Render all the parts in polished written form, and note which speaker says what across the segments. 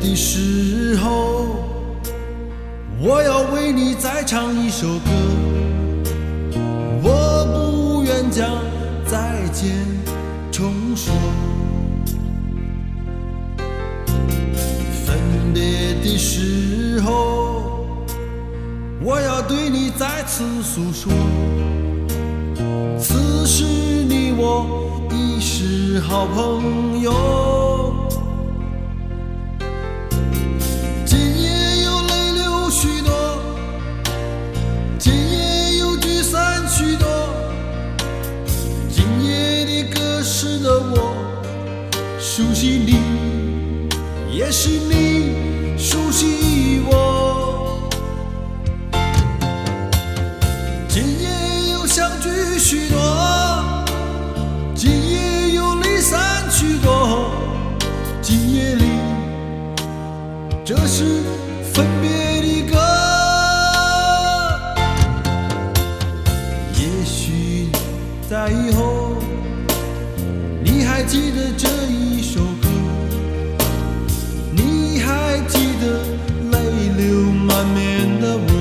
Speaker 1: 的时候，我要为你再唱一首歌。我不愿将再见重说，分别的时候，我要对你再次诉说，此时你我已是好朋友。今夜又泪流许多，今夜又聚散许多，今夜的歌使得我熟悉你，也是你熟悉我。今夜又相聚许多，今夜又离散许多，今夜里这是分别的歌。也许在以后你还记得这一首歌，你还记得泪流满面的我，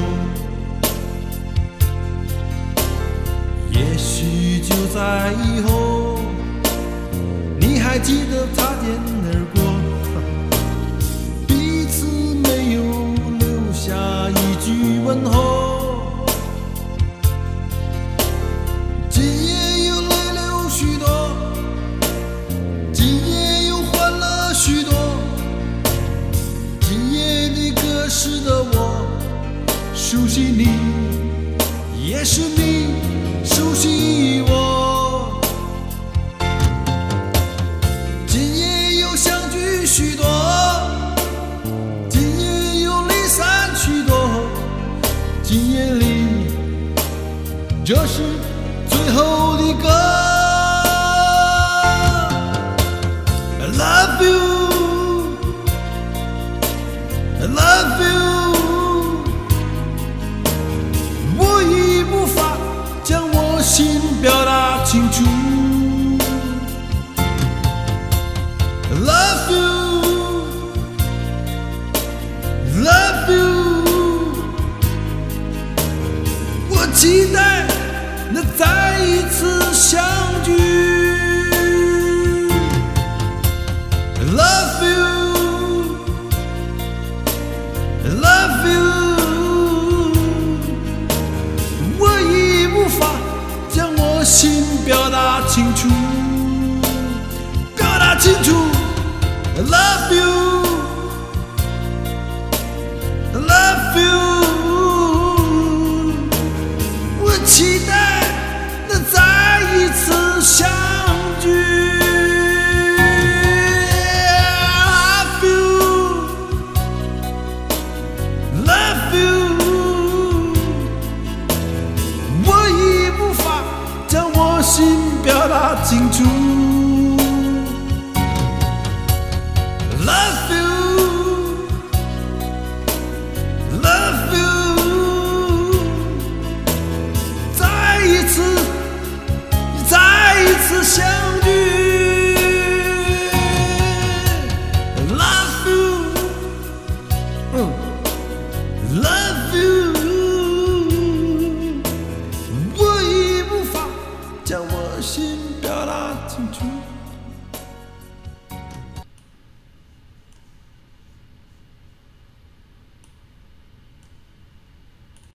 Speaker 1: 也许就在以后你还记得擦肩而过，彼此没有留下一句问候。今夜又泪流许多，今夜又欢乐许多，今夜的歌使得我熟悉你，也是你熟悉我。今夜又相聚许多，今夜又离散许多，今夜里这是最后的歌。I love you, I love you， 我已无法将我心表达清楚。I love you, love you， 我期待能再一次相聚。I love you, I love you， 我已无法将我心表达清楚，表达清楚。